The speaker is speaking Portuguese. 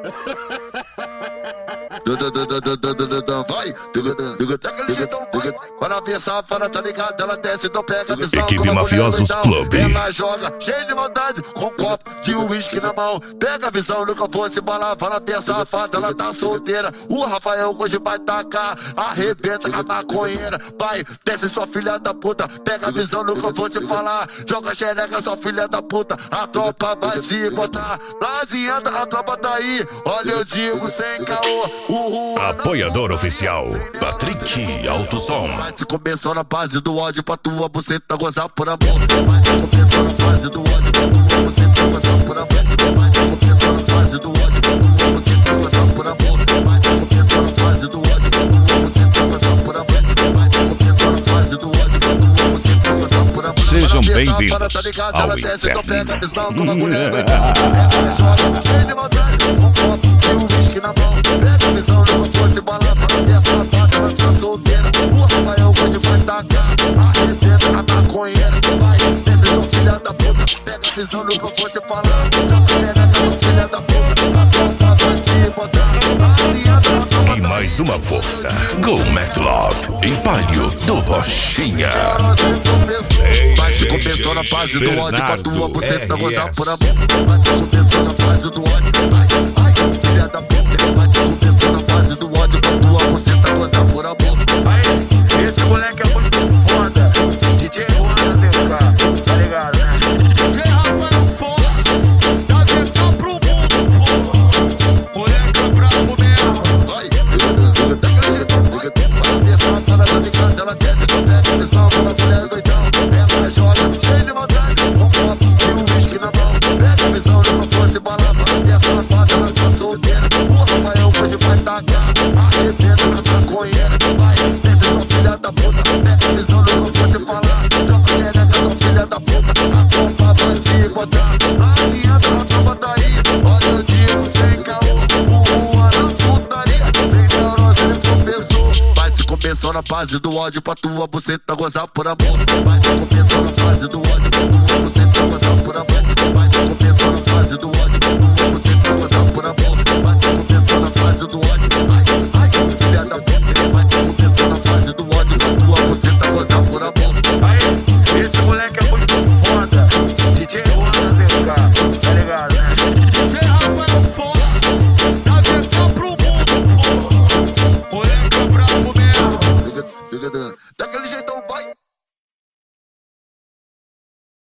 Vai, daquele jeitão, vai. Para ver safada, tá ligado? Ela desce, então pega a visão. Equipe Mafiosos Club. Ela joga, cheio de maldade, com um copo de uísque na mão. Pega a visão, nunca fosse balar. Para ver safada, ela tá solteira. O Rafael hoje vai tacar, arrebenta com a maconheira. Vai, desce sua filha da puta. Pega a visão, nunca fosse falar. Joga xereca, sua filha da puta. A tropa vai se botar. Não adianta, a tropa tá aí. Olha, eu digo sem caô. Apoiador oficial, Patrick Autosom. Vai te começar na base do ódio pra tua buceta gozar por amor. Vai te começar na base do ódio pra tua buceta gozar por amor. Vai te começar na base do ódio pra tua buceta gozar por amor. Vai te começar na base do ódio pra tua buceta gozar por amor. Vai te começar na base do ódio pra tua buceta gozar por amor. Sejam bem-vindos ao inferno. Pega a visão como a mulher doidada. Ela joga cheio de maldade, com um copo de uísque na mão. Pega a visão, não vou te balar. Para ver safada, ela tá solteira. O Rafael hoje vai tacar, arrebenta com a maconheira. Vai, desce sua filha da puta. Pega a visão, nunca vou te falar. Joga xereca, sua filha da puta. A tropa vai te botar. E mais uma força, Go McLove, Empalho do Rochinha. Vai te começar na base do ódio pra tua buceta gozar por amor. Vai te começar na base do ódio. Ai, filha da puta. Vai te começar na base do ódio pra tua buceta gozar por amor. Aí, esse moleque é muito foda. DJ Juan VK, tá ligado, né? DJ Rafa no Fox, dá versão pro mundo, pô. Moleque é bravo mesmo. Vai, daquele jeitão, vai. Para ver safada, tá ligado? Ela desce, então pega a visão, uma mulher doidão. Ela joga, cheio de maldade, com um copo de uísque na mão. Pega a visão, nunca fosse balar. Para ver safada, ela tá solteira. O Rafael hoje vai tacar, arrebenta com a maconheira. Vai, desce sua filha da puta. Pega a visão, nunca vou te falar. Joga xereca, sua filha da puta. A tropa vai te botar. Não adianta, a tropa tá aí. Olha, eu digo sem caô. Na putaria, sem neurose, ele tropeçou. Vai te começar na base do ódio pra tua buceta gozar por amor. Vai te começar na base do ódio pra tua buceta